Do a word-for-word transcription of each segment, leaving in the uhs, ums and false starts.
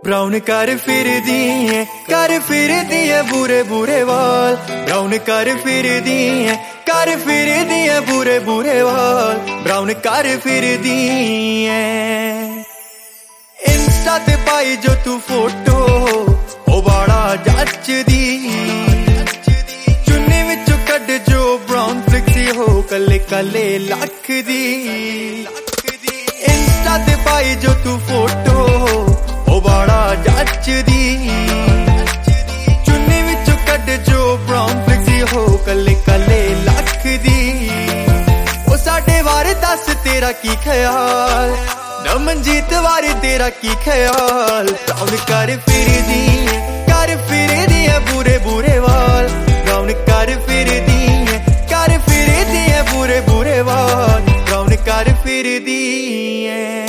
Brown कर फिरदी है, कर फिरदी है बुरे बुरे वाल। ब्राउन कर फिरदी है, कर फिरदी है बुरे बुरे वाल। ब्राउन कर फिरदी है। इंस्टा ते पाई जो तू फोटो ओ बड़ा जचदी, चुन्नी विचों कड जो ब्राउन फ्लिक्सी हो कले कले लख दी। इंस्टा ते पाई जो तू फोटो ओ बड़ा जचदी, चुन्नी विचों कड जो ब्राउन फ्लिक्सी हो कले कले लख दी। ओ साडे बारे दस तेरा की ख्याल, मनजीत वारे तेरा की ख्याल। ब्राउन कर फिरदी है, कर फिरदी है बुरे बुरे वाल। ब्राउन कर फिरदी है, कर फिरदी है बुरे बुरे वाल। ब्राउन कर फिरदी है।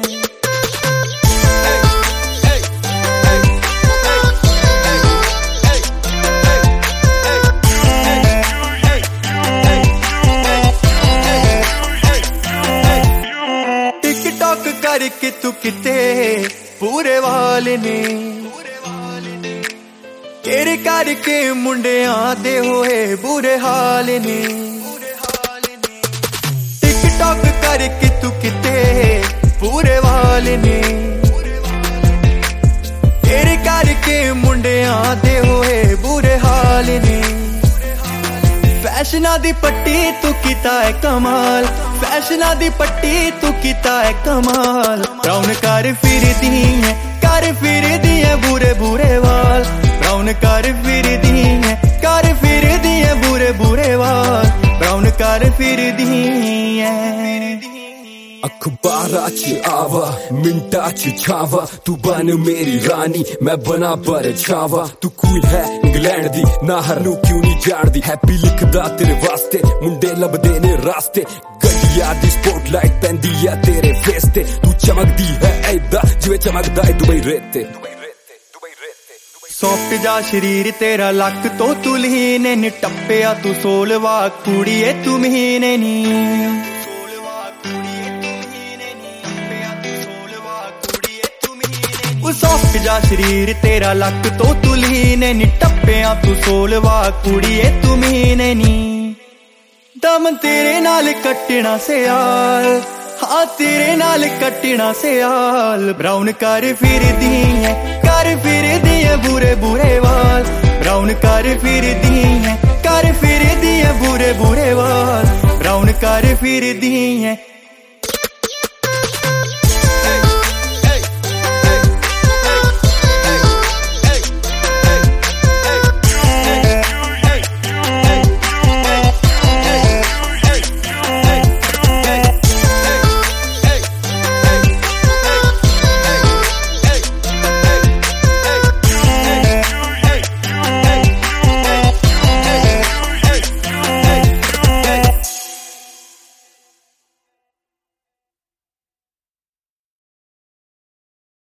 करके तू किते पूरे वाले ने, तेरे करके मुंडे आते होए बुरे हाल ने। टिकटॉक करके तू किते पूरे वाले ने, तेरे करके मुंडे आते होए बुरे हाल ने। फैशना दी पट्टी तू कीता है कमाल, फैशना दी पट्टी तू कीता है कमाल। ब्राउन कर फिरदी है, कर फिरदी है बुरे बुरे वाल। ब्राउन कर फिरदी है, कर फिरदी है बुरे बुरे वाल। ब्राउन कर फिरदी है। अखबारा च आवा मिंटा च छावा, तू बन मेरी रानी मैं बना पर छावा। तू कूल है इंग्लैंड दी नाहर नू क्यों नहीं जाड़दी, हैप्पी लिखदा तेरे वास्ते मुंडे लभदे ने रास्ते। गड्डिया दी स्पॉटलाइट पैंदी है तेरे फेस ते, तू चमकदी है ऐदा जिवें चमकदा है दुबई रेते। सॉफ्ट जा शरीर तेरा लक तो तुलहीने नी, टप्पिया तू सोलवा कुड़िए तू महीने नी। सॉफ्ट जा शरीर तेरा लक तो तुलहीने नी, टप्पिया तू सोलवा कुड़िए तू महीने नी। दम तेरे नाल कटना सियाल, हाँ तेरे नाल कटना सियाल। ब्राउन कर फिरदी है, कर फिरदी है बुरे बुरे वाल। ब्राउन कर फिरदी है, कर फिरदी है बुरे बुरे वाल। ब्राउन कर फिरदी है।